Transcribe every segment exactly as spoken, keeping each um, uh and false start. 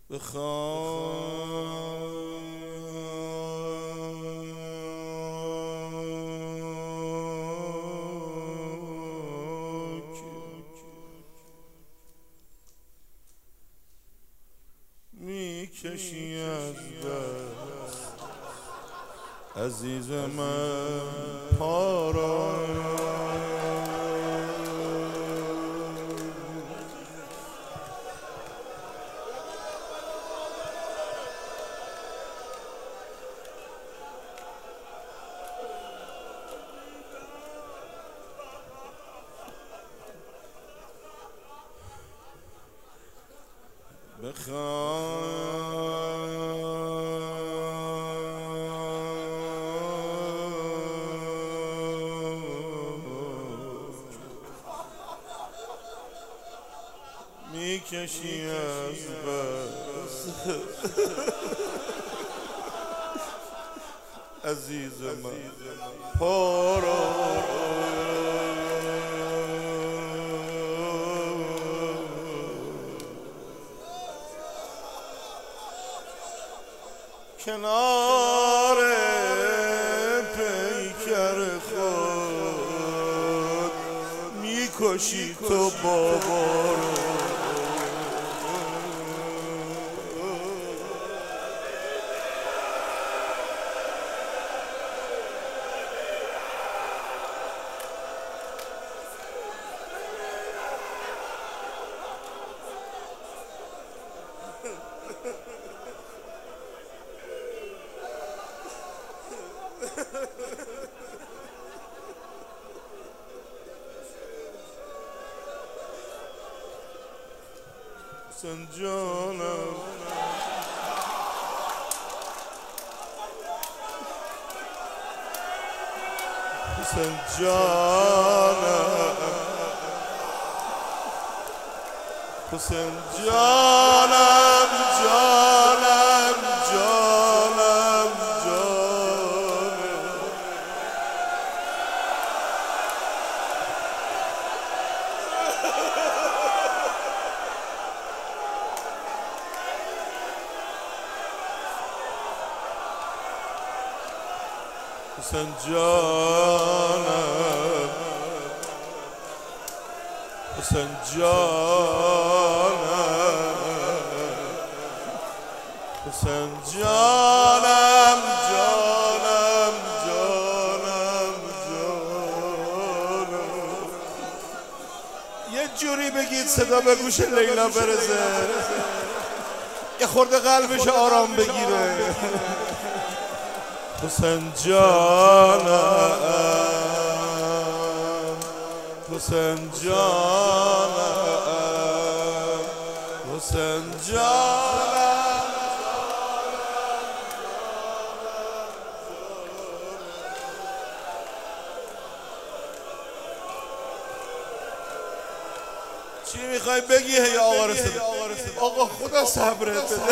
بخوام میکشی از دست عزیز من پا را میکشی از بس عزیز من پا را کنار پیکر خود میکشی تو بابا رو حسین جانم حسین جانم حسین جانم جانم جانم جانم حسین جانم حسین جانم حسین جانم جانم جانم جانم یه جوری بگید صدا به گوش لیلا برسه یه خورده قلبش آرام بگیره حسین جانم حسین جانم حسین جانم چی میخوای بگی هی آقا رسید آقا خدا صبرت بده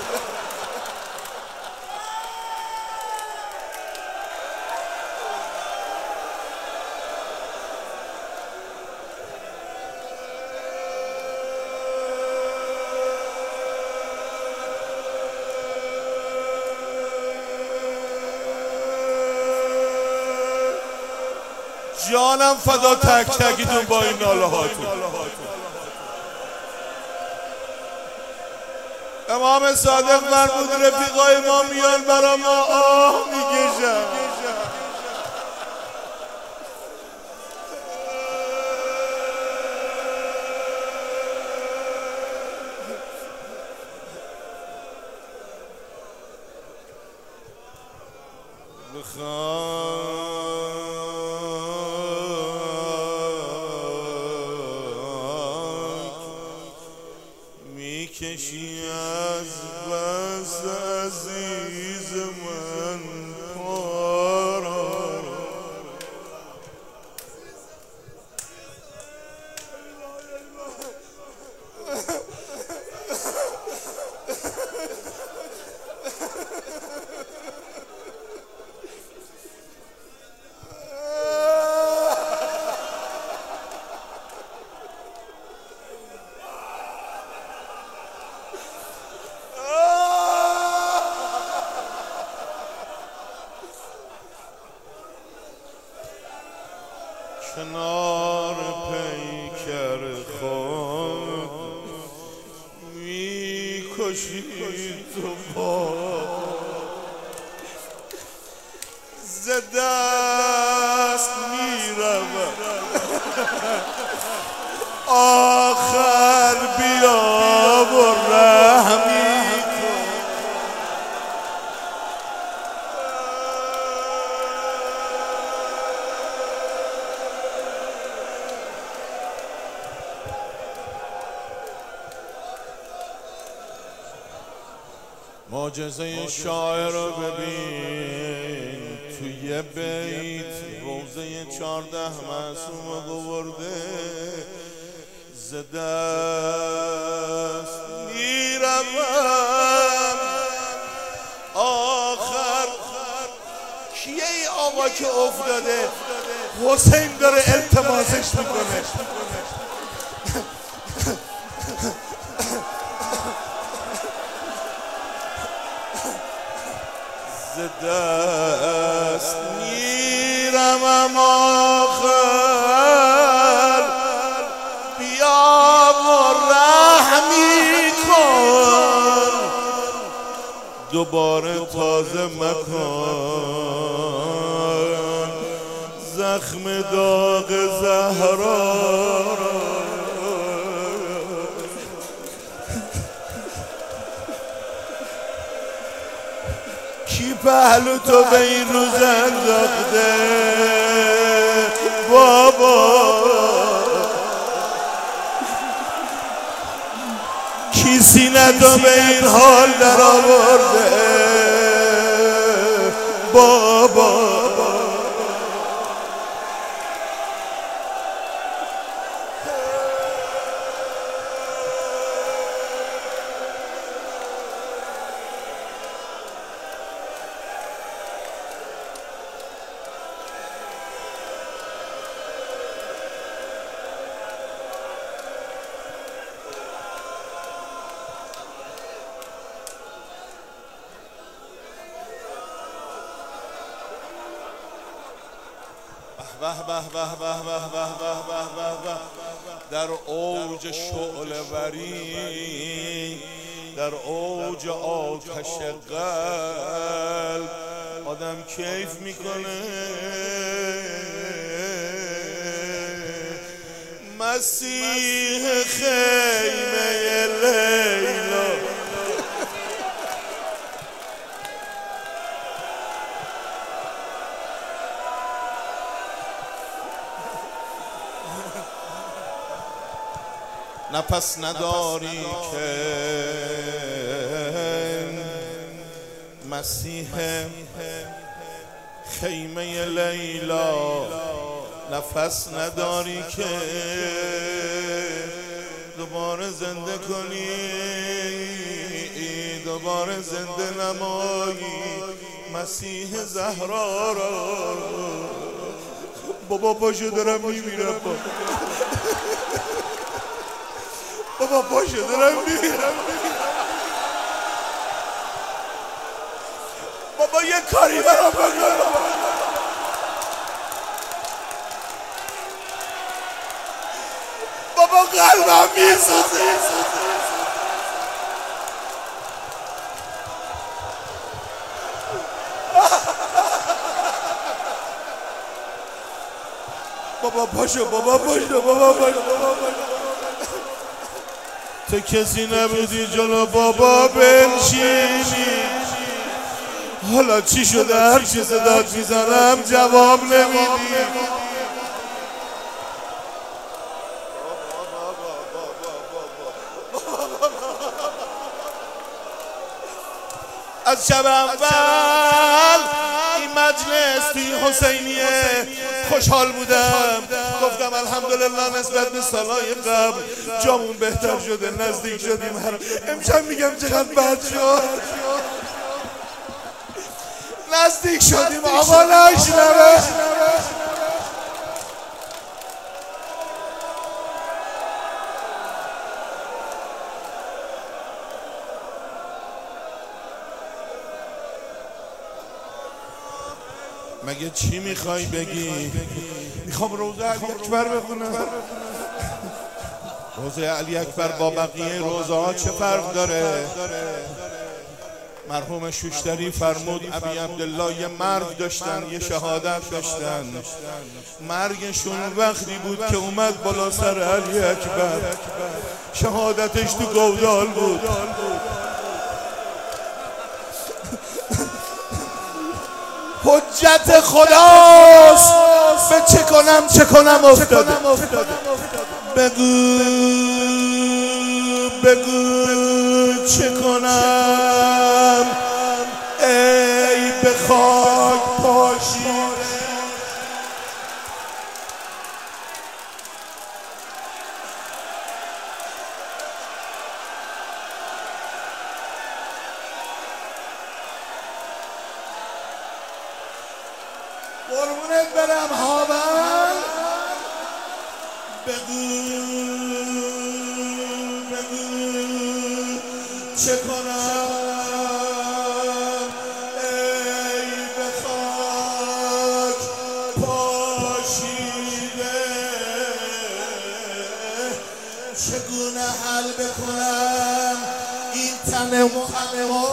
جانم فدا تک تکیتون با این ناله هاتون امام صادق فرمود رفیقای ما میان برا ما آه میکشن میکشی از بس عزیز من پا را کنار پیکر خود میکشی تو با ز دست میرود آخر بیا و رحمی معجزه شاعر رو ببین توی بیت روزه چارده معصوم بورده ز دست میروم آخر کیه ای آقا که افتاده حسین داره التماسش میکنه ز دست میروم آخر بیا و رحمی کن دوباره تازه مکن زخم داغ زهرا کی پهلو تو به این روز انداخته بابا کی سینه تو به این حال در آورده بابا به به به به به به به به به در اوج شعله وری در اوج آتش قلب آدم کیف میکنه مسیح خیمه لیلا نفس نداری که مسیح خیمه لیلا نفس نداری که دوباره زنده کنی دوباره زنده نمایی مسیح زهرا را بابا پاشو دارم میمیرم بابا پاشو دارم میمیرم بابا یه کاری برام بکن بابا قلبم میسوزه بابا پاشو بابا پاشو بابا پاشو بابا پاشو تو کسی نبودی جلو بابا بنشینی حالا چی شده هر چی صدات میزنم جواب نمیدی از شب اول این مجلس توی حسینیه خوشحال بودم گفتم الحمدلله نسبت به سالهای قبل جامون بهتر شده نزدیک شدیم هر امشب میگم چقدر بد شد نزدیک شدیم آقا نشنوه مگه چی میخوای بگی؟ میخوام روزه علی اکبر بخونم. روزه علی اکبر با بقیه روزه ها چه فرق داره؟ مرحوم شوشتری فرمود ابی عبدالله یه مرگ داشتن، یه شهادت داشتن. مرگشون وقتی بود که اومد بالا سر علی اکبر، شهادتش تو گودال بود. حجت خداست به چه کنم چه کنم افتاده. بگو بگو چه کنم ای به خاک پاشیده. قربونت برم هاون. بگو بگو چه کنم ای به خاک پاشیده. چگونه حل بکنم این تن محمد.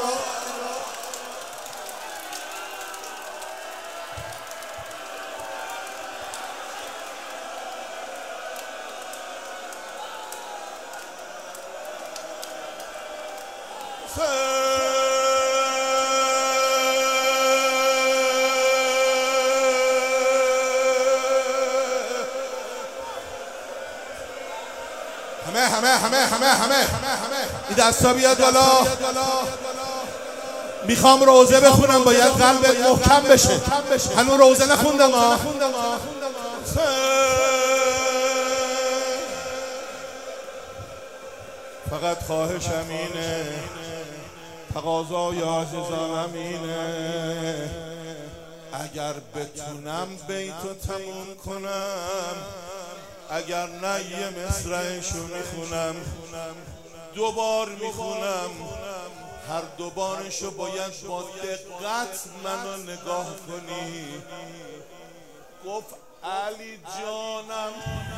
همه همه همه همه همه این دستا بیاد بالا. میخوام روزه بخونم، باید قلبت محکم بشه. هنوز روزه نخوندم ها. فقط خواهشم اینه، تقاضای عزیزانم اینه، اگر بتونم بیتو تموم کنم، اگر نه یه مصرعشو میخونم، دوبار میخونم. هر دوبارشو باید با دقت منو نگاه کنی. گفت علی جانم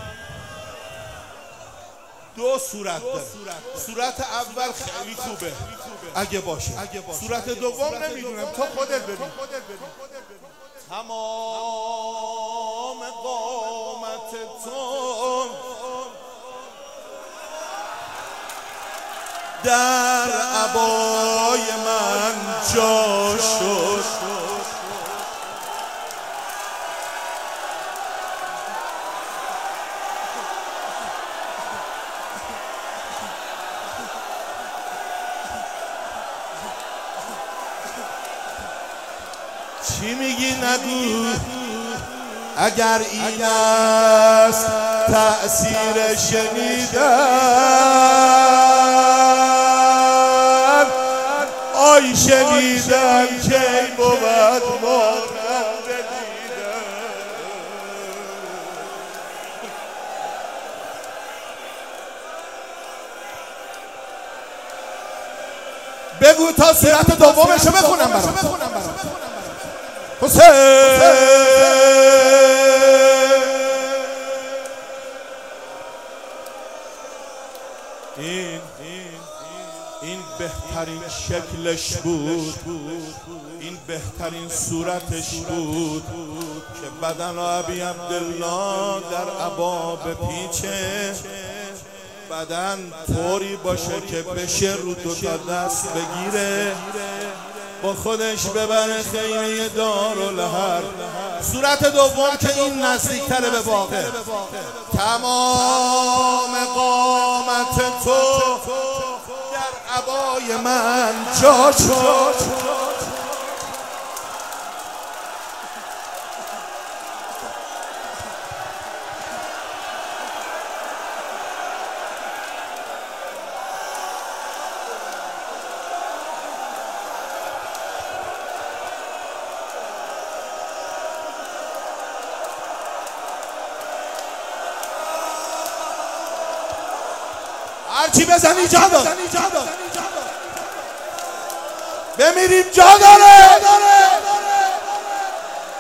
دو صورت داره. صورت اول خیلی خوبه اگه باشه، صورت دوم نمیدونم، تو خودت ببین. تمام قامت تو در عبای من جا شد. چی میگی نگو؟ اگر این است تأثیر شنیدن، آی شنیدن کی بود مانم بدیدن. بگو تا صورت دومشو بخونم برام. حسین این این بهترین شکلش بود، این بهترین صورتش بود که بدن ابی عبدالله در عبا بپیچه، بدن طوری باشه که بشه رو دو تا دست بگیره، با خودش ببره خیمه دارالحرب. صورت دوم که این نزدیکتره به واقع. تمام قامت تو در عبای من جا شد. هرچی بزنی جا داره، بمیریم جا داره.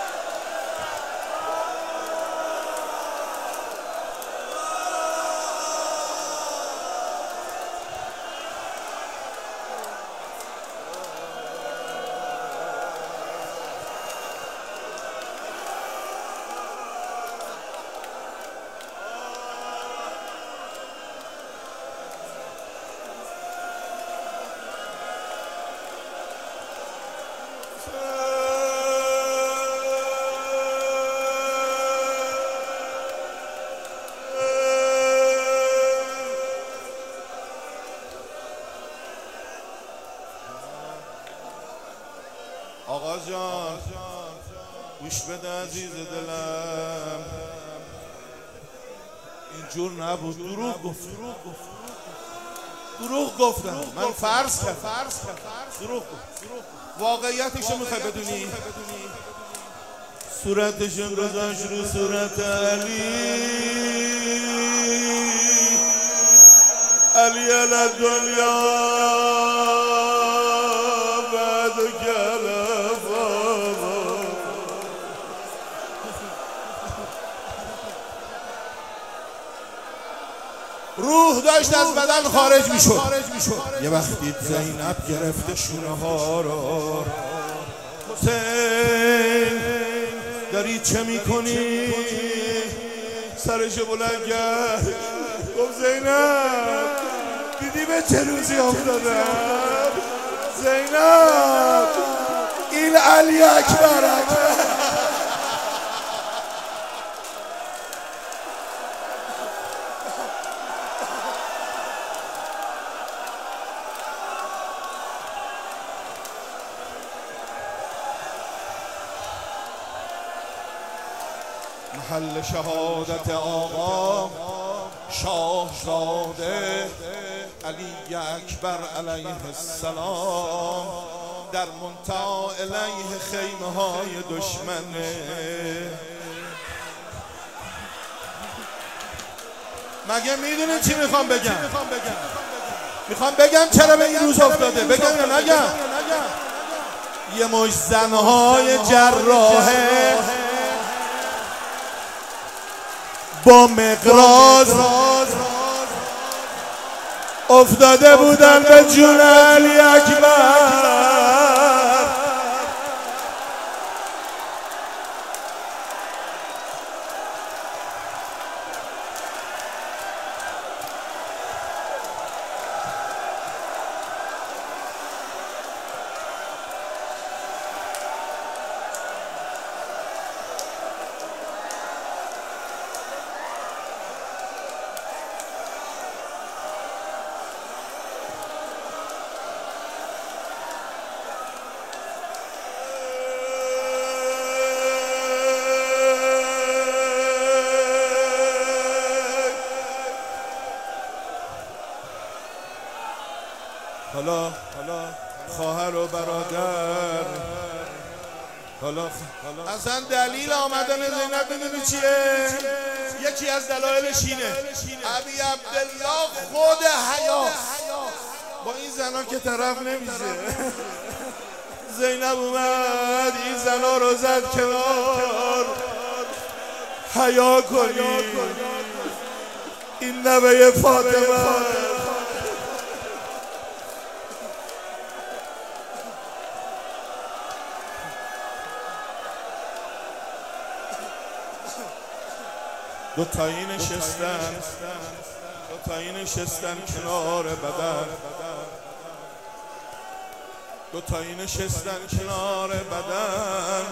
آقا جان گوش بده عزیز دلم، اینجور نبود، دروغ گفت دروغ گفتم من فرض کردم دروغ گفت. واقعیتشو میخوای بدونی؟ صورتشون گذاشت رو صورت علی، علی علی دنیا بعد کلف روح داشت از بدن خارج میشد. یه وقتی زینب گرفته شونه ها رو، حسین داری چه میکنی؟ سرشو بلند کرد گفت زینب دیدی به چه روزی افتادم؟ زینب این علی اکبر محل شهادت آقا شاهزاده علی اکبر علیه السلام در منتهی علیه خیمه های دشمنه. مگه میدونین چی میخوام بگم؟ میخوام بگم چرا به این روز افتاده. بگم یا نگم؟ یه مش زنهای جراحه با مقراض افتاده بودن به جون علی اکبر. حالا خواهر و برادر، حالا اصلا دلیل آمدن زینب میدونی چیه؟ یکی از دلایلش اینه ابی عبدالله خود حیا با این زنا که طرف نمیشه. زینب اومد این زنا رو زد کنار، حیا کنی این نوه فاطمه. دو تایی نشستن دو تایی نشستن کنار بدن، دو تایی نشستن کنار بدن.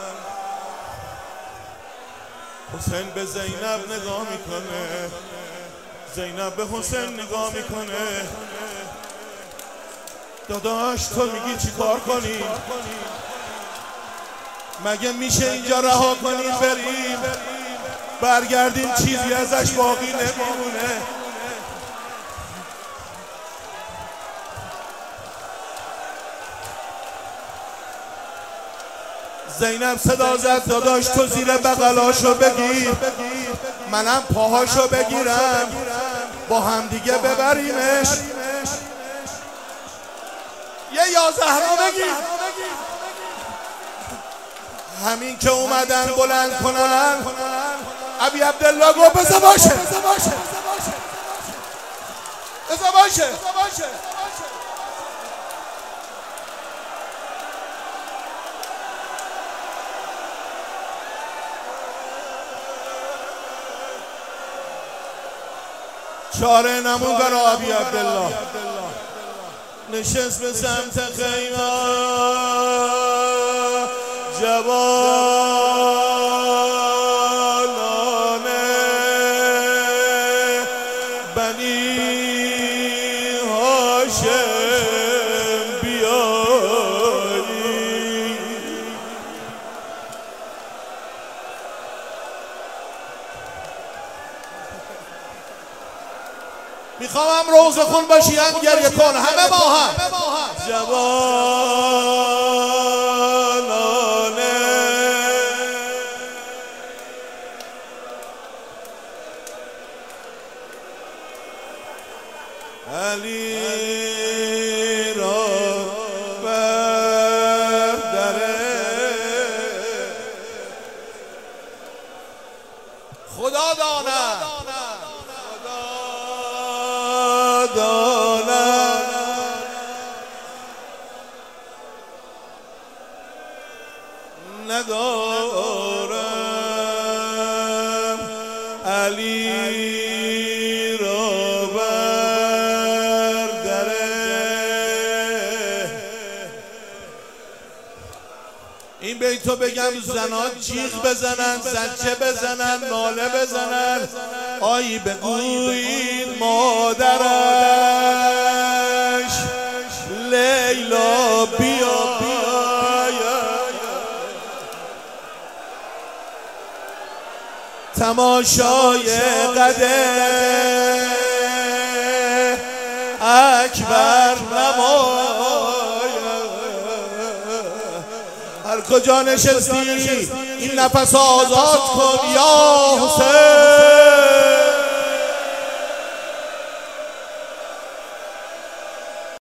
حسین به زینب نگاه میکنه، زینب به حسین نگاه میکنه. داداش تو میگی چی کار کنی؟ مگه میشه اینجا رها کنیم بریم؟ برگردیم چیزی ازش باقی نمیمونه. زینب صدا زد داداش تو زیر بغلاشو بگیر، منم پاهاشو بگیرم با هم دیگه ببریمش. یه یا زهرا بگیر. همین که اومدن بلند کنن ابی عبدالله گفت بذار باشه بذار باشه. چاره نمون برای ابی عبدالله. نشست به سمت خیمه جوانان بنی هاشم بیایی. روز خون باشی هم گریه کن همه با هم جوانانه علی را بر دره خدا داند خدا داند ندارم علی را بر دره. این بیتو بگم زنان جیغ بزنن، زجه بزنن، ناله بزنن، آی بگوید مادرش لیلا بیا تماشای قده اکبر نمای. هر کجا نشستی این نفس آزاد کن یا حسین.